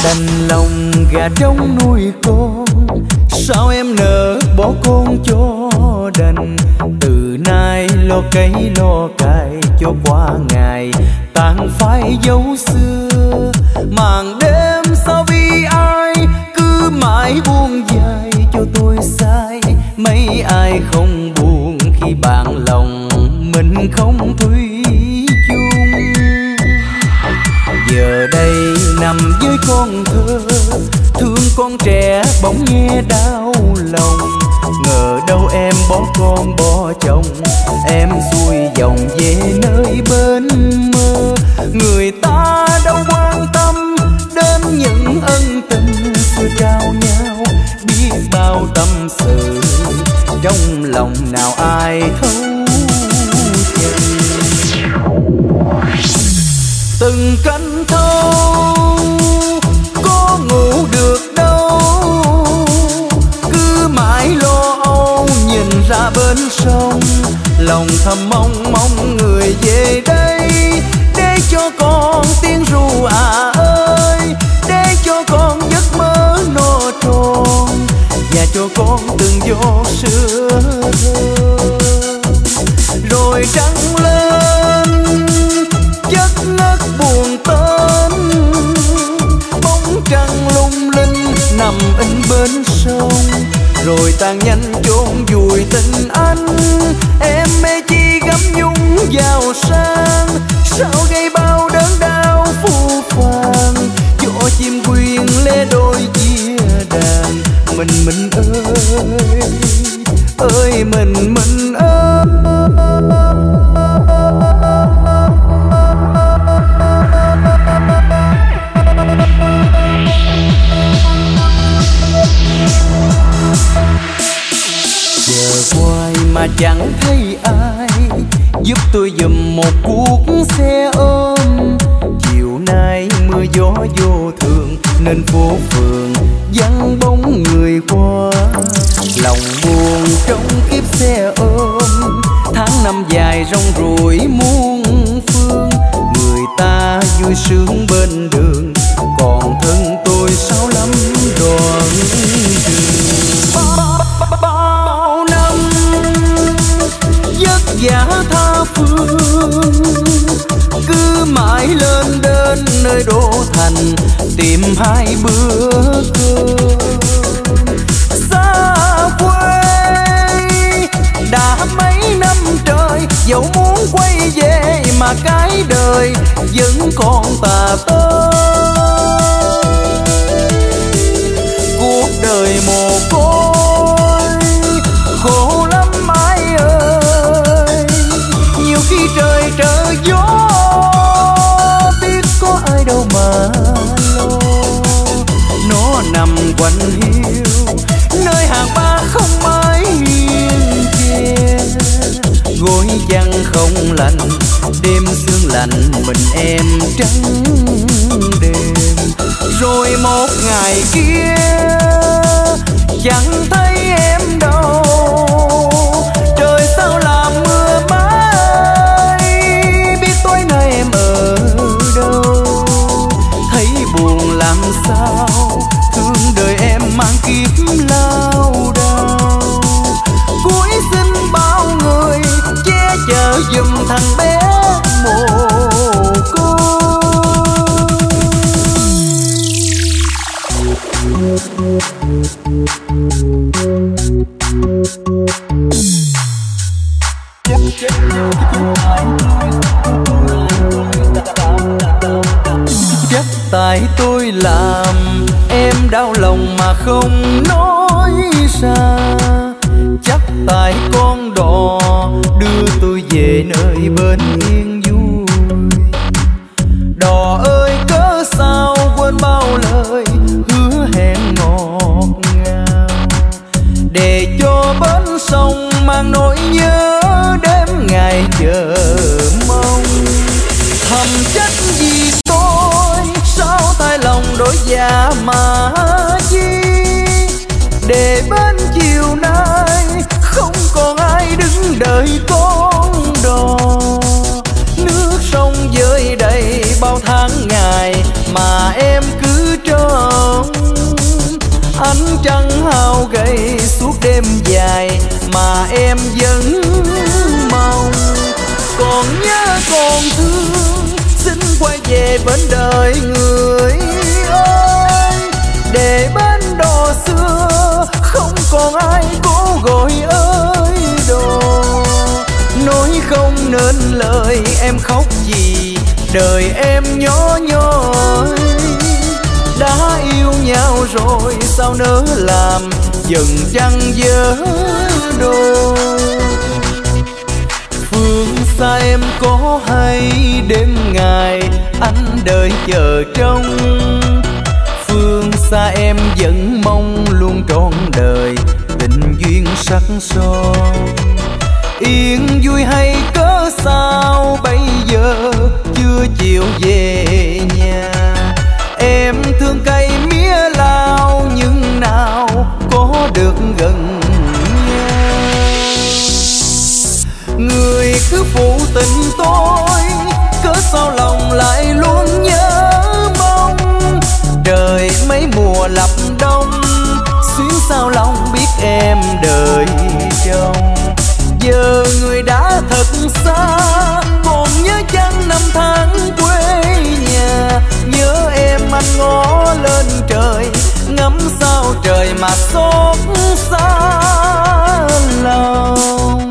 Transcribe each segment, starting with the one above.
Đành lòng gà trống nuôi con, sao em nỡ bỏ con cho đành. Từ nay lo cấy lo cài cho qua ngày tàn phai dấu xưa. Màn đêm sao vì ai cứ mãi buông dài cho tôi sai. Mấy ai không buồn khi bạn lòng mình không thủy chung. Giờ đây nằm với con thơ, thương con trẻ bỗng nghe đau lòng. Ngờ đâu em bỏ con bỏ chồng, em xuôi dòng về nơi bên mơ. Người ta đâu quan tâm đến những ân tình xưa trao nhau. Biết bao tâm sự trong lòng nào ai thấu chân. Từng cánh thâu có ngủ được đâu, cứ mãi lo âu nhìn ra bên sông. Lòng thầm mong mong người về đây để cho con tiếng ru ơi, để cho con giấc mơ no tròn và cho con từng giọt sữa thơ. Rồi trăng lên chất ngất buồn tên, bóng trăng lung linh nằm in bên sông. Rồi tan nhanh chôn vùi tình anh, em mê chi gấm nhung vào sang. Sao gây bao đớn đau phù phàng, cho chim quyên lê đôi chia đàn. Mình ơi ơi mình ơi. Giờ hoài mà chẳng thấy ai giúp tôi giùm một cuốc xe ôm. Chiều nay mưa gió vô thường nên phố phường vắng bóng người qua. Lòng buồn trong kiếp xe ôm, tháng năm dài rong ruổi muôn phương. Người ta vui sướng bên đường, còn thân tôi sao lắm đoạn đường. Bao năm vất vả tha phương, cứ mãi lên đến nơi đô thành tìm hai bữa cơm. Xa quê đã mấy năm trời, dẫu muốn quay về mà cái đời vẫn còn tà tơi. Cuộc đời mồ côi khổ lắm ai ơi, nhiều khi trời trở gió biết có ai đâu mà lo. Nó nằm quạnh hiu nơi hàng ba không mái hiên che, gối chăn không lạnh đêm sương lạnh mình em trắng đêm. Rồi một ngày kia chẳng thấy em đâu, trời sao làm mưa mãi, biết tối nay em ở đâu. Thấy buồn làm sao, thương đời em mang kiếp lao đao. Cuối xin bao người che chở giùm thằng bé mồ côi. Chắc tại tôi làm em đau lòng mà không nói ra. Chắc tại con đò đưa tôi về nơi bên yên vui. Đò ơi cớ sao quên bao lời hứa hẹn ngọt ngào, để cho bến sông mang nỗi nhớ đêm ngày chờ mong. Thầm trách vì tôi sao thay lòng đổi dạ mà chi, để bên chiều nay không còn ai đứng đợi con đò. Nước sông dơi đầy bao tháng ngày mà em cứ trơ trắng hao gầy suốt đêm dài mà em vẫn mong. Còn nhớ còn thương, xin quay về bên đời người ơi, để bên đò xưa không còn ai cố gọi ơi đồ. Nói không nên lời em khóc gì, đời em nhỏ nhoi. Đã yêu nhau rồi sao nỡ làm dần trăng vỡ đôi. Phương xa em có hay đêm ngày anh đợi chờ trông. Phương xa em vẫn mong luôn trọn đời tình duyên sắc son. Yên vui hay cớ sao bây giờ chưa chịu về nhà. Em thương cây mía lao nhưng nào có được gần nhau. Người cứ phụ tình tôi, cớ sao lòng lại luôn nhớ mong. Trời mấy mùa lập đông, xuyến sao lòng biết em đợi trông. Giờ người đã thật xa, còn nhớ chăng năm tháng quê nhà. Nhớ em anh ngó lên trời, ngắm sao trời mà xót xa lòng.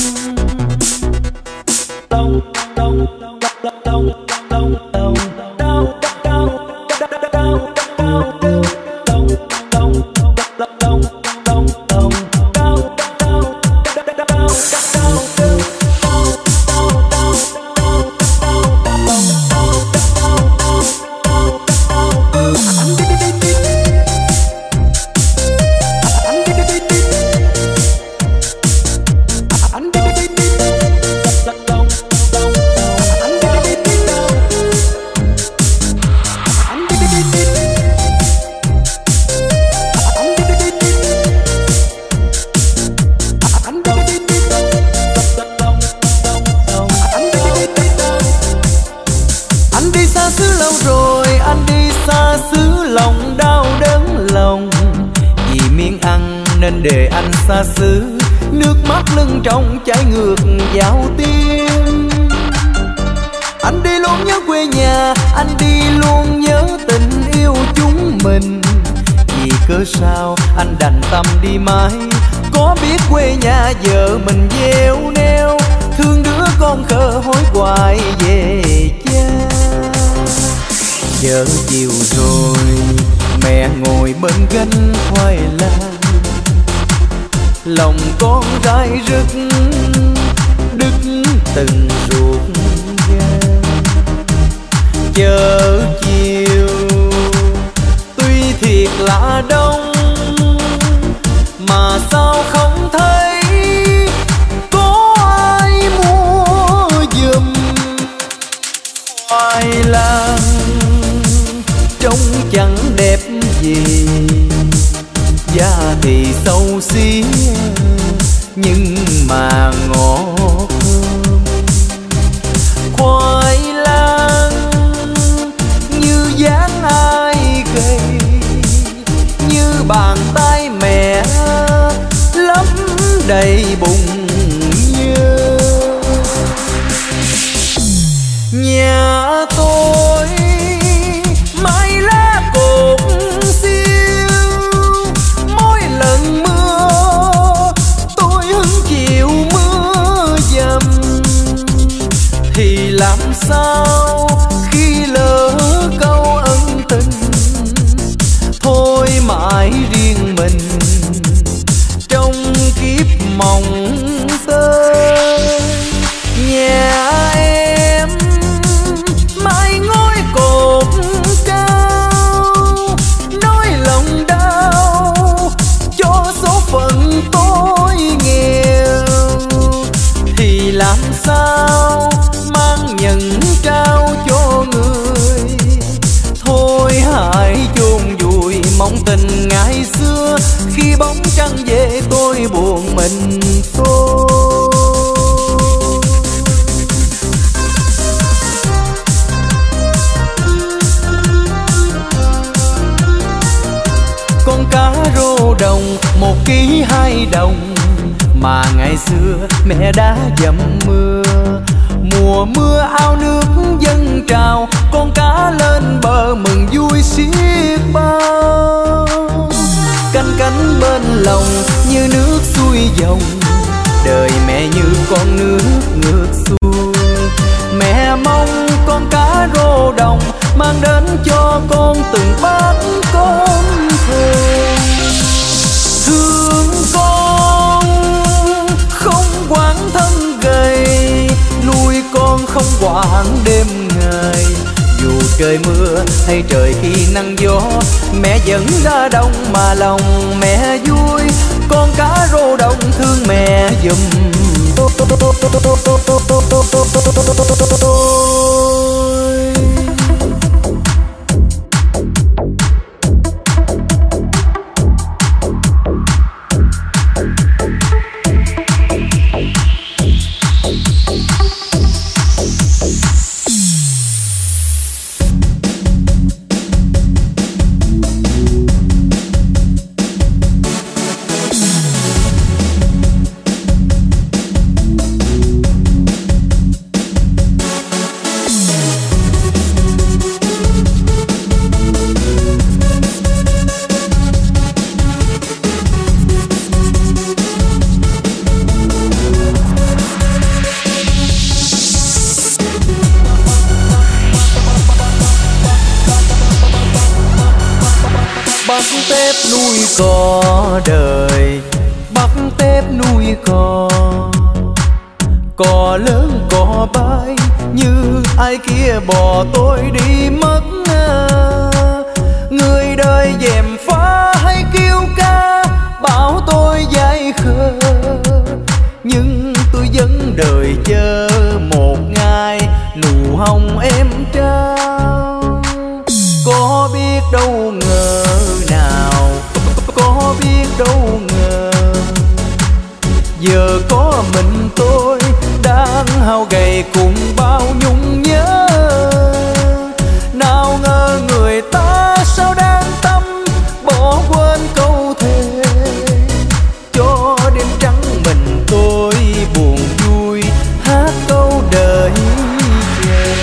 Để anh xa xứ, nước mắt lưng tròng chảy ngược vào tim. Anh đi luôn nhớ quê nhà, anh đi luôn nhớ tình yêu chúng mình. Vì cớ sao anh đành tâm đi mãi, có biết quê nhà vợ mình gieo neo. Thương đứa con khờ hối hoài về cha. Giờ chiều rồi mẹ ngồi bên gánh khoai lang, lòng con gái rứt đứt từng ruột gan. Chờ chiều tuy thiệt là đông, mà sao không thấy có ai mua giùm. Khoai lang trông chẳng đẹp gì, da thì xấu xí nhưng mà ngọt thơm. Khoai lang như dáng ai gầy, như bàn tay mẹ lắm đầy bụng nhớ. Nhà tôi mái lá cột xiêu, mỗi lần mưa tôi hứng chịu mưa dầm. Thì làm sao khi lỡ câu ân tình, thôi mãi riêng mình trong kiếp mộng 1 ký 2 đồng, mà ngày xưa mẹ đã dầm mưa. Mùa mưa ao nước dâng trào, con cá lên bờ mừng vui xiết bao. Canh cánh bên lòng như nước xuôi dòng, đời mẹ như con nước ngược xuôi. Mẹ mong con cá rô đồng mang đến cho con từng bát cơm thơm. Thương con không quản thân gầy, nuôi con không quản đêm ngày. Dù trời mưa hay trời khi nắng gió, mẹ vẫn ra đồng mà lòng mẹ vui. Con cá rô đồng thương mẹ giùm bắt tép nuôi cò đời, bắt tép nuôi cò lớn cò bay, như ai kia bỏ tôi đi mất. Người đời dèm pha hay kêu ca bảo tôi dại khờ, nhưng tôi vẫn đợi chờ một ngày nụ hồng em trao. Có biết đâu ngờ nào, có biết đâu ngờ, giờ có mình tôi đang hao gầy cùng bao nhung nhớ. Nào ngờ người ta sao đang tâm bỏ quên câu thề, cho đêm trắng mình tôi buồn vui hát câu đời về.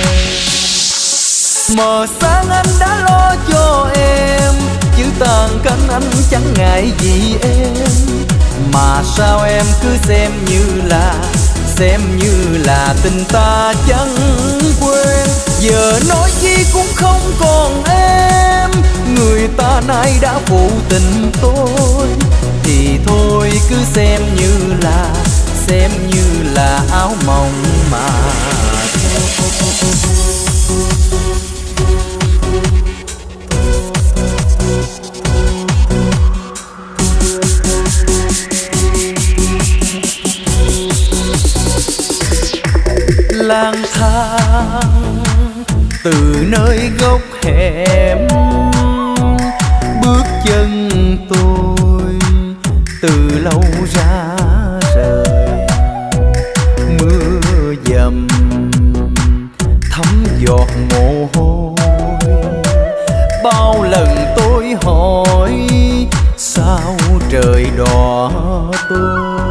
Mờ sáng anh đã lo cho em, chứ tàn cánh anh chẳng ngại gì em. Mà sao em cứ xem như là tình ta chẳng quên. Giờ nói chi cũng không còn em, người ta nay đã phụ tình tôi. Thì thôi cứ xem như là áo mộng mà lang thang từ nơi góc hẻm. Bước chân tôi từ lâu ra rời, mưa dầm thấm giọt mồ hôi. Bao lần tôi hỏi sao trời đỏ tôi.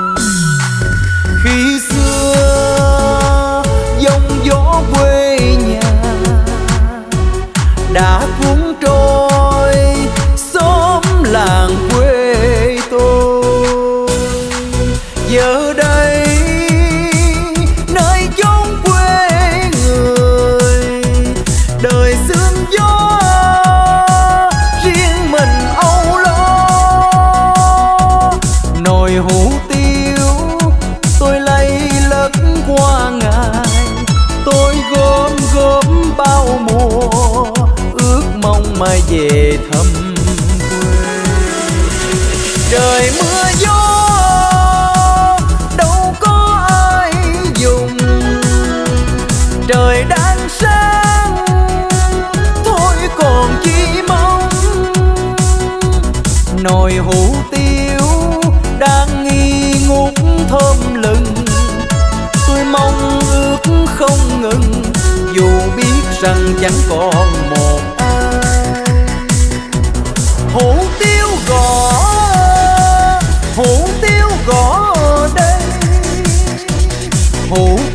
Khi xưa giông gió quê nhà đã cuốn trôi xóm làng quê tôi. Giờ đây nơi chốn quê người, đời sương gió riêng mình âu lo. Nồi hủ tiếu tôi lấy lất qua ngày, tôi gom bao mùa ước mong mai về thăm quê. Trời mưa gió đâu có ai dùng, trời đang sáng thôi còn chi mong. Nồi hủ tiếu đang nghi ngút thơm lừng, tôi mong ước không ngừng dù biết rằng chẳng còn một ai. Hủ tiếu gõ hữu